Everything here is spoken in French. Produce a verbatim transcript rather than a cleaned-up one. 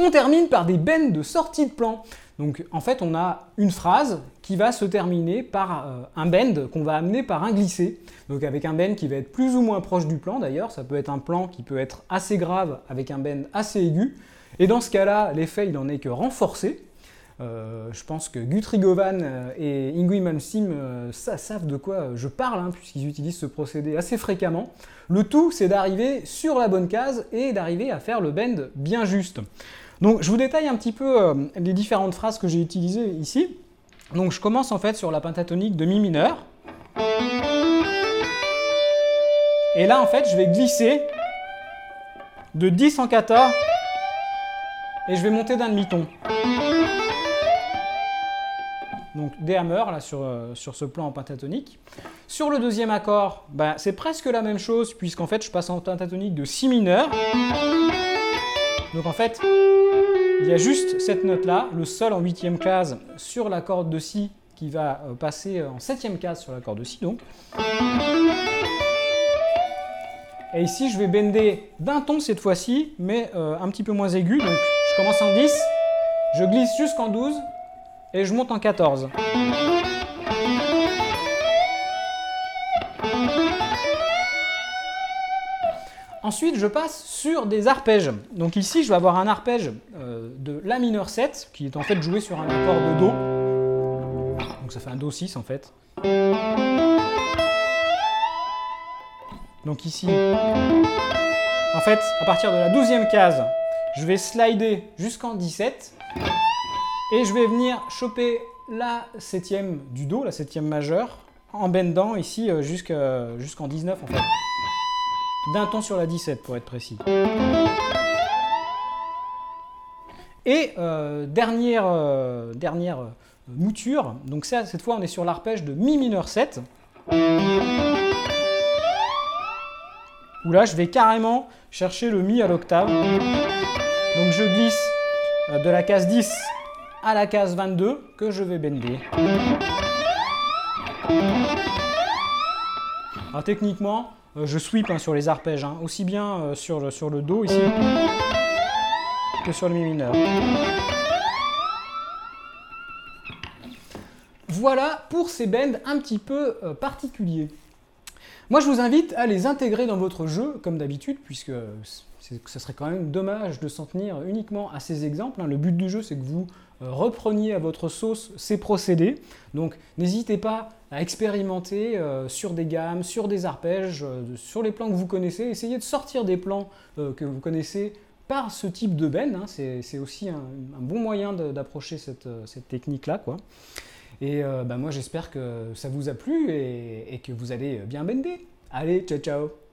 On termine par des bends de sortie de plan. Donc en fait, on a une phrase qui va se terminer par euh, un bend qu'on va amener par un glissé. Donc avec un bend qui va être plus ou moins proche du plan d'ailleurs. Ça peut être un plan qui peut être assez grave avec un bend assez aigu. Et dans ce cas-là, l'effet il n'en est que renforcé. Euh, je pense que Guthrie Govan et Yngwie Malmsteen euh, ça, savent de quoi je parle, hein, puisqu'ils utilisent ce procédé assez fréquemment. Le tout, c'est d'arriver sur la bonne case et d'arriver à faire le bend bien juste. Donc je vous détaille un petit peu euh, les différentes phrases que j'ai utilisées ici. Donc je commence en fait sur la pentatonique de mi mineur. Et là en fait je vais glisser de dix en cata et je vais monter d'un demi-ton. Donc des hammers là, sur, euh, sur ce plan en pentatonique. Sur le deuxième accord, bah, c'est presque la même chose puisqu'en fait je passe en pentatonique de si mineur. Donc en fait, il y a juste cette note-là, le sol en huitième case sur la corde de si qui va euh, passer en septième case sur la corde de si donc. Et ici je vais bender d'un ton cette fois-ci, mais euh, un petit peu moins aigu. Donc je commence en dix, je glisse jusqu'en douze. Et je monte en quatorze. Ensuite, je passe sur des arpèges. Donc ici, je vais avoir un arpège euh, de La mineur sept, qui est en fait joué sur un accord de Do. Donc ça fait un Do six en fait. Donc ici, en fait, à partir de la douzième case, je vais slider jusqu'en dix-sept. Et je vais venir choper la septième du Do, la septième majeure, en bendant ici jusqu'à, jusqu'en dix-neuf en fait. D'un ton sur la dix-sept pour être précis. Et euh, dernière, euh, dernière mouture, donc ça, cette fois on est sur l'arpège de mi mineur sept. Où là je vais carrément chercher le mi à l'octave. Donc je glisse de la case dix à la case vingt-deux que je vais bender. Alors techniquement, euh, je sweep hein, sur les arpèges, hein, aussi bien euh, sur, le, sur le Do ici que sur le mi mineur. Voilà pour ces bends un petit peu euh, particuliers. Moi je vous invite à les intégrer dans votre jeu comme d'habitude, puisque ce serait quand même dommage de s'en tenir uniquement à ces exemples. Hein. Le but du jeu c'est que vous euh, repreniez à votre sauce ces procédés. Donc n'hésitez pas à expérimenter euh, sur des gammes, sur des arpèges, euh, sur les plans que vous connaissez. Essayez de sortir des plans euh, que vous connaissez par ce type de bend. Hein. C'est aussi un, un bon moyen d'approcher cette, cette technique-là, quoi. Et euh, bah, moi j'espère que ça vous a plu et, et que vous allez bien bender. Allez, ciao ciao!